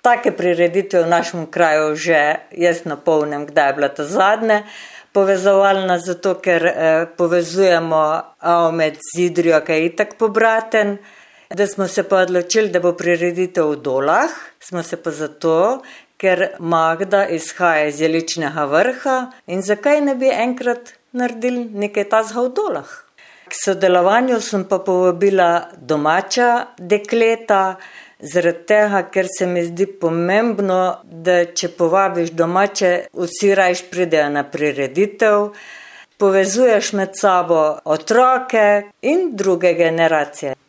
take prireditve v našem kraju že jaz napolnim, kdaj je bila ta zadnja povezovalna, zato ker povezujemo Avmet z Idrijo, ki je itak pobraten. Da smo se pa odločili, da bo prireditev v Dolah, smo se pa zato, ker Magda izhaja iz Jeličnega Vrha in zakaj ne bi enkrat naredili nekaj tazga v Dolah. K sodelovanju sem pa povabila domača dekleta, zaradi tega, ker se mi zdi pomembno, da če povabiš domače, vsi rajš pridejo na prireditev, povezuješ med sabo otroke in druge generacije.